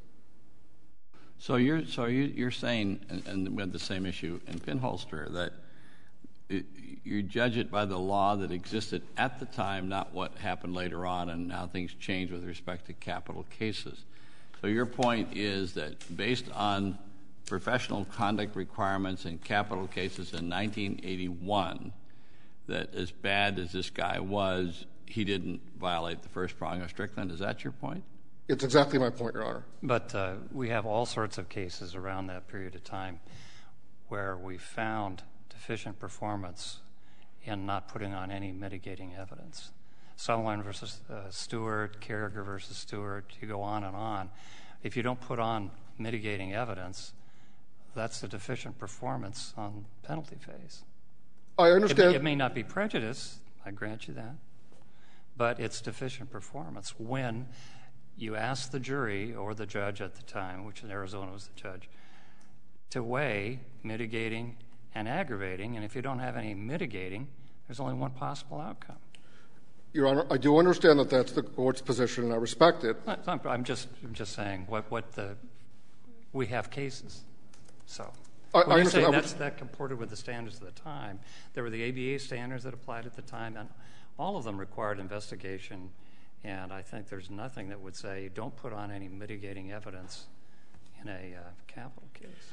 So you're so you, you're saying, and, and we had the same issue in Pinholster, that it, you judge it by the law that existed at the time, not what happened later on, and how things change with respect to capital cases. So your point is that based on professional conduct requirements in capital cases in nineteen eighty-one, that as bad as this guy was, he didn't violate the first prong of Strickland. Is that your point? It's exactly my point, Your Honor. But uh, we have all sorts of cases around that period of time where we found deficient performance in not putting on any mitigating evidence. Sutherland versus uh, Stewart, Carragher versus Stewart, you go on and on. If you don't put on mitigating evidence, that's a deficient performance on penalty phase. I understand. It may, it may not be prejudice, I grant you that, but it's deficient performance when you ask the jury or the judge at the time, which in Arizona was the judge, to weigh mitigating and aggravating, and if you don't have any mitigating, there's only one possible outcome. Your Honor, I do understand that that's the court's position, and I respect it. I'm, I'm just, I'm just saying what, what the we have cases. So I, when I you say understand. that's that comported with the standards of the time, there were the A B A standards that applied at the time, and all of them required investigation. And I think there's nothing that would say don't put on any mitigating evidence in a uh, capital case.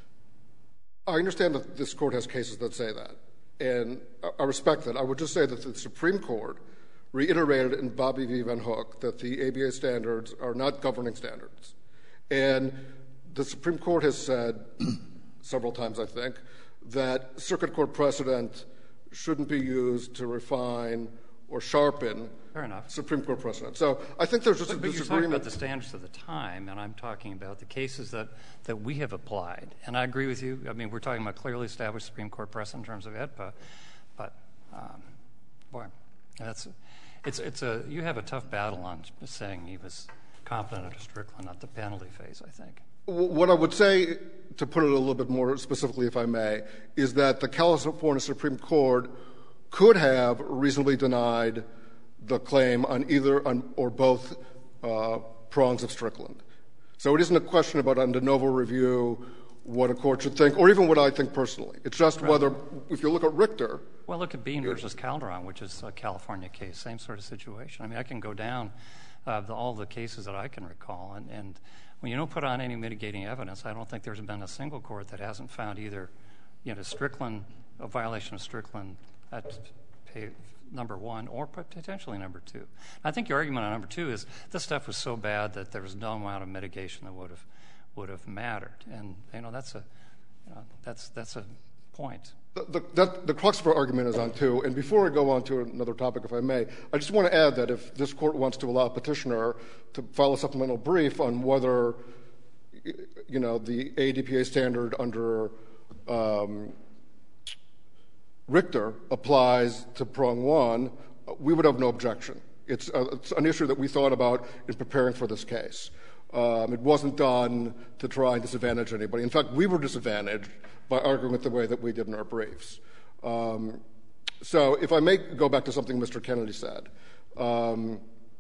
I understand that this court has cases that say that, and I respect that. I would just say that the Supreme Court reiterated in Bobby v. Van Hook that the A B A standards are not governing standards. And the Supreme Court has said several times, I think, that circuit court precedent shouldn't be used to refine or sharpen Fair enough. Supreme Court precedent. So I think there's just but, a but disagreement. You're talking about the standards of the time, and I'm talking about the cases that, that we have applied. And I agree with you. I mean, we're talking about clearly established Supreme Court precedent in terms of E D P A. But, um, boy, that's it's it's a you have a tough battle on saying he was competent under Strickland at the penalty phase, I think. What I would say, to put it a little bit more specifically, if I may, is that the California Supreme Court could have reasonably denied the claim on either on, or both uh, prongs of Strickland. So it isn't a question about on de novo review what a court should think, or even what I think personally. It's just right. whether, if you look at Richter. Well, look at Bean versus Calderon, which is a California case, same sort of situation. I mean, I can go down uh, the, all the cases that I can recall, and, and when you don't put on any mitigating evidence, I don't think there's been a single court that hasn't found either, you know, Strickland, a violation of Strickland at pay, number one, or potentially number two. I think your argument on number two is this stuff was so bad that there was no amount of mitigation that would have would have mattered, and you know that's a you know, that's that's a point. The, the, that, the crux of our argument is on two. And before I go on to another topic, if I may, I just want to add that if this court wants to allow a petitioner to file a supplemental brief on whether, you know, the A D P A standard under um, Richter applies to prong one, we would have no objection. It's, uh, it's an issue that we thought about in preparing for this case. Um, it wasn't done to try and disadvantage anybody. In fact, we were disadvantaged by arguing it the way that we did in our briefs. Um, so if I may go back to something Mister Kennedy said um,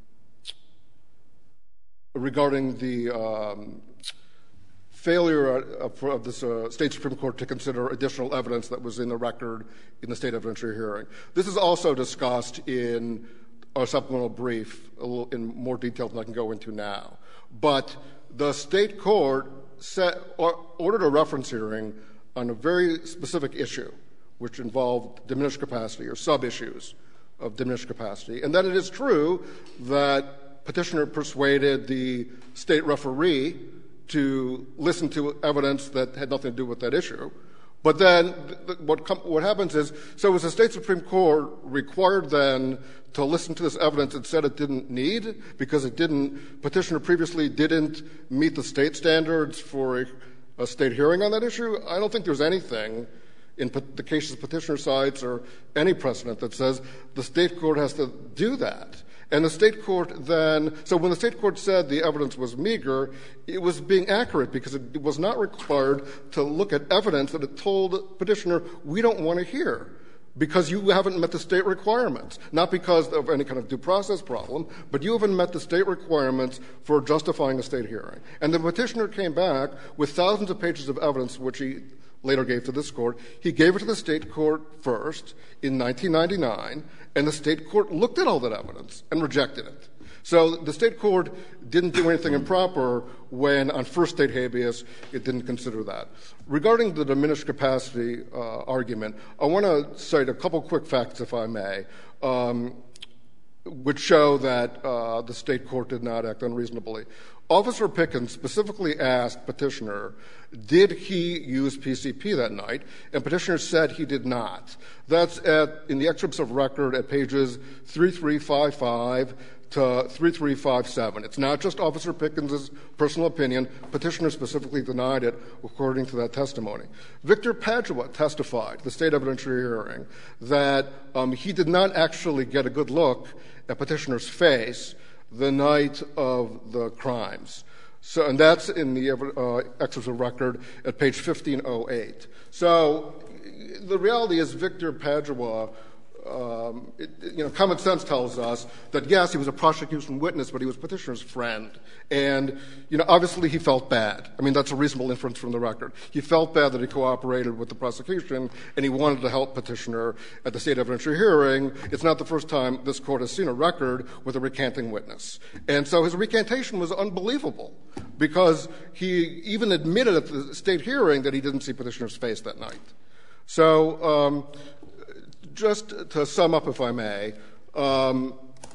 regarding the um, failure of, of this uh, state Supreme Court to consider additional evidence that was in the record in the state evidentiary hearing. This is also discussed in our supplemental brief a little in more detail than I can go into now. But the state court set, or, ordered a reference hearing on a very specific issue, which involved diminished capacity or sub-issues of diminished capacity, and that it is true that petitioner persuaded the state referee to listen to evidence that had nothing to do with that issue. But then th- what, com- what happens is, so was the state Supreme Court required then to listen to this evidence it said it didn't need because it didn't, petitioner previously didn't meet the state standards for a, a state hearing on that issue? I don't think there's anything in pe- the cases petitioner cites or any precedent that says the state court has to do that. And the state court then, so when the state court said the evidence was meager, it was being accurate because it was not required to look at evidence that it told petitioner, we don't want to hear. because you haven't met the state requirements, not because of any kind of due process problem, but you haven't met the state requirements for justifying a state hearing. And the petitioner came back with thousands of pages of evidence, which he later gave to this court. He gave it to the state court first in nineteen ninety-nine, and the state court looked at all that evidence and rejected it. So the state court didn't do anything improper when, on first state habeas, it didn't consider that. Regarding the diminished capacity uh, argument, I want to cite a couple quick facts, if I may, um, which show that uh, the state court did not act unreasonably. Officer Pickens specifically asked petitioner, did he use P C P that night? And petitioner said he did not. That's at, in the excerpts of record at pages three three five five to three three five seven. It's not just Officer Pickens' personal opinion. Petitioner specifically denied it according to that testimony. Victor Padua testified, the state evidentiary hearing, that um, he did not actually get a good look at petitioner's face the night of the crimes. So, and that's in the uh, excerpts of record at page fifteen oh eight. So the reality is Victor Padua, um, it, you know, common sense tells us that, yes, he was a prosecution witness, but he was petitioner's friend. And, you know, obviously he felt bad. I mean, that's a reasonable inference from the record. He felt bad that he cooperated with the prosecution, and he wanted to help petitioner at the state evidentiary hearing. It's not the first time this court has seen a record with a recanting witness. And so his recantation was unbelievable because he even admitted at the state hearing that he didn't see petitioner's face that night. So um, just to sum up, if I may, um,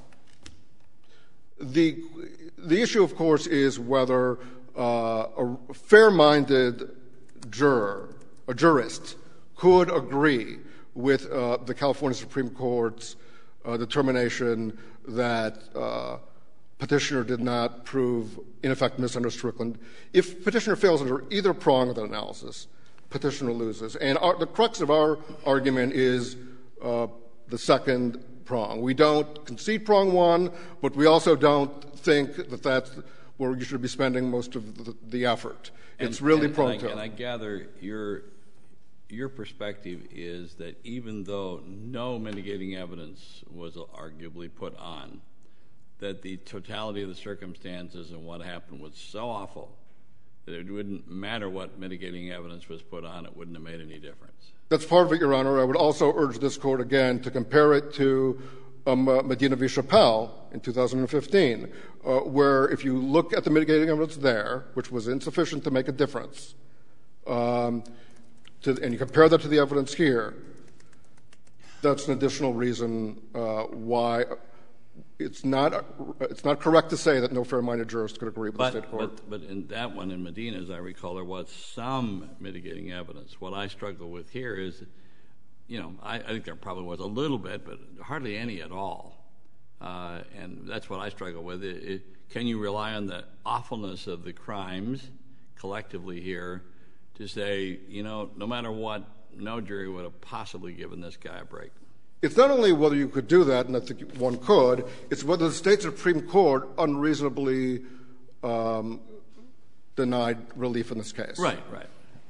the the issue, of course, is whether uh, a fair-minded juror, a jurist, could agree with uh, the California Supreme Court's uh, determination that uh, petitioner did not prove ineffectiveness under Strickland. If petitioner fails under either prong of the analysis, petitioner loses. And our, the crux of our argument is uh, the second prong. We don't concede prong one, but we also don't think that that's where you should be spending most of the, the effort. It's and, really and, prong and I, two. And I gather your your perspective is that even though no mitigating evidence was arguably put on, that the totality of the circumstances and what happened was so awful that it wouldn't matter what mitigating evidence was put on, it wouldn't have made any difference. That's part of it, Your Honor. I would also urge this court again to compare it to um, uh, Medina v. Chappelle in two thousand fifteen, uh, where if you look at the mitigating evidence there, which was insufficient to make a difference, um, to, and you compare that to the evidence here, that's an additional reason uh, why it's not it's not correct to say that no fair-minded jurist could agree with but, the state court. But, but in that one, in Medina, as I recall, there was some mitigating evidence. What I struggle with here is, you know, I, I think there probably was a little bit, but hardly any at all. Uh, and that's what I struggle with. It, it, can you rely on the awfulness of the crimes collectively here to say, you know, no matter what, no jury would have possibly given this guy a break? It's not only whether you could do that, and I think one could, it's whether the state Supreme Court unreasonably um, denied relief in this case. Right, right.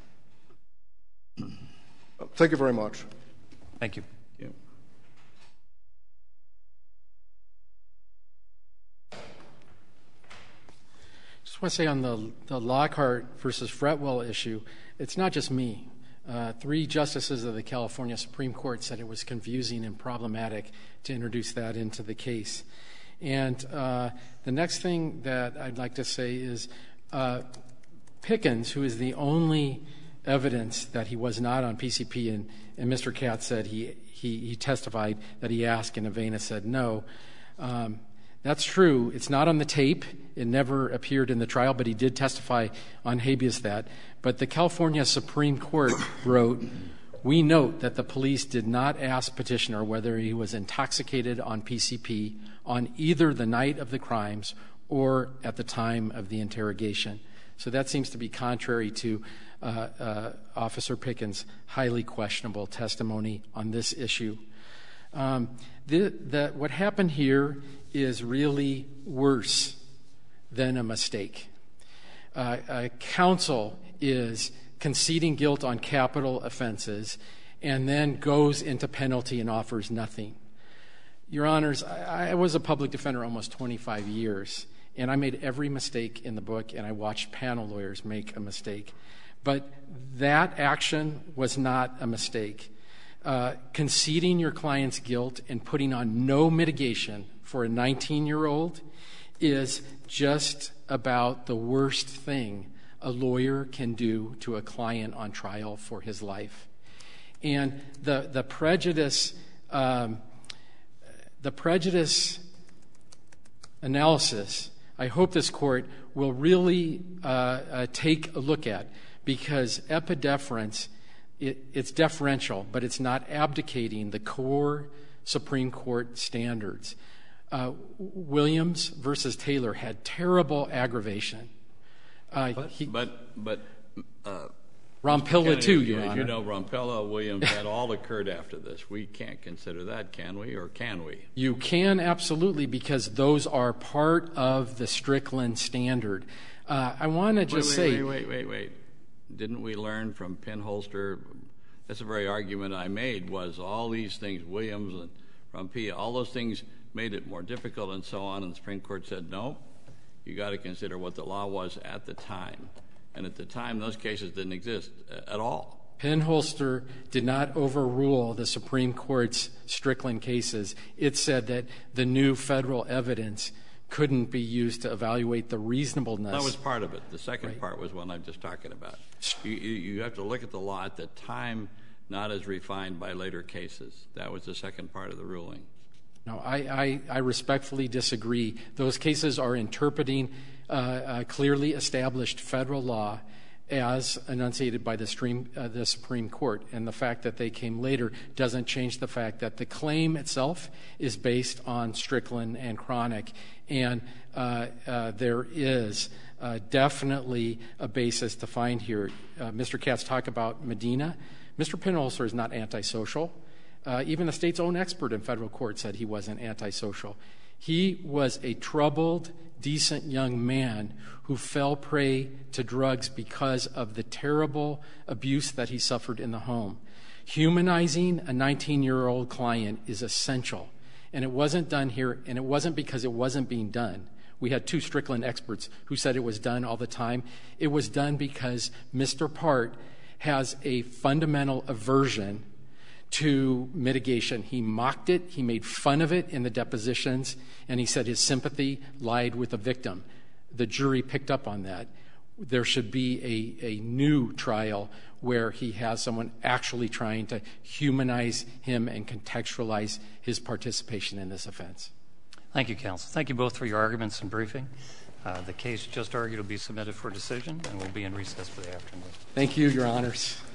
Thank you very much. Thank you. Yeah. Just want to say on the, the Lockhart versus Fretwell issue, it's not just me. Uh, three justices of the California Supreme Court said it was confusing and problematic to introduce that into the case. And uh, the next thing that I'd like to say is uh, Pickens, who is the only evidence that he was not on P C P, and, and Mister Katz said he, he, he testified that he asked and Avena said no. Um, that's true. It's not on the tape. It never appeared in the trial, but he did testify on habeas that. But the California Supreme Court wrote, "We note that the police did not ask petitioner whether he was intoxicated on P C P on either the night of the crimes or at the time of the interrogation." So that seems to be contrary to uh, uh, Officer Pickens' highly questionable testimony on this issue. Um, the, the, what happened here is really worse than a mistake. Uh, uh, counsel is conceding guilt on capital offenses and then goes into penalty and offers nothing. Your Honors, I, I was a public defender almost twenty-five years, and I made every mistake in the book, and I watched panel lawyers make a mistake. But that action was not a mistake. Uh, conceding your client's guilt and putting on no mitigation for a nineteen-year-old is just about the worst thing a lawyer can do to a client on trial for his life. And the, the prejudice... Um, The prejudice analysis, I hope this Court will really uh, uh, take a look at, because epidefference, it, it's deferential, but it's not abdicating the core Supreme Court standards. Uh, Williams versus Taylor had terrible aggravation. Uh, but, he, but, but uh, Rompilla, too, Your as Honor. you know, Rompilla, Williams, that all occurred after this. We can't consider that, can we, or can we? You can, absolutely, because those are part of the Strickland standard. Uh, I want to just wait, wait, say... Wait, wait, wait, wait. Didn't we learn from Penholster, that's the very argument I made, was all these things, Williams and Rompilla, all those things made it more difficult and so on, and the Supreme Court said, no, you got to consider what the law was at the time. And at the time, those cases didn't exist at all. Penholster did not overrule the Supreme Court's Strickland cases. It said that the new federal evidence couldn't be used to evaluate the reasonableness. That was part of it. The second Right. part was what I'm just talking about. You, you, you have to look at the law at the time, not as refined by later cases. That was the second part of the ruling. No, I, I, I respectfully disagree. Those cases are interpreting uh, uh, clearly established federal law as enunciated by the, stream, uh, the Supreme Court. And the fact that they came later doesn't change the fact that the claim itself is based on Strickland and Cronic. And uh, uh, there is uh, definitely a basis to find here. Uh, Mister Katz talked about Medina. Mister Penholster is not antisocial. Uh, even the state's own expert in federal court said he wasn't antisocial. He was a troubled, decent young man who fell prey to drugs because of the terrible abuse that he suffered in the home. Humanizing a nineteen-year-old client is essential, and it wasn't done here, and it wasn't because it wasn't being done. We had two Strickland experts who said it was done all the time. It was done because Mister Part has a fundamental aversion to mitigation. He mocked it, he made fun of it in the depositions, and he said his sympathy lied with the victim. The jury picked up on that. There should be a, a new trial where he has someone actually trying to humanize him and contextualize his participation in this offense. Thank you, counsel. Thank you both for your arguments and briefing. Uh, the case just argued will be submitted for decision and will be in recess for the afternoon. Thank you, Your Honors.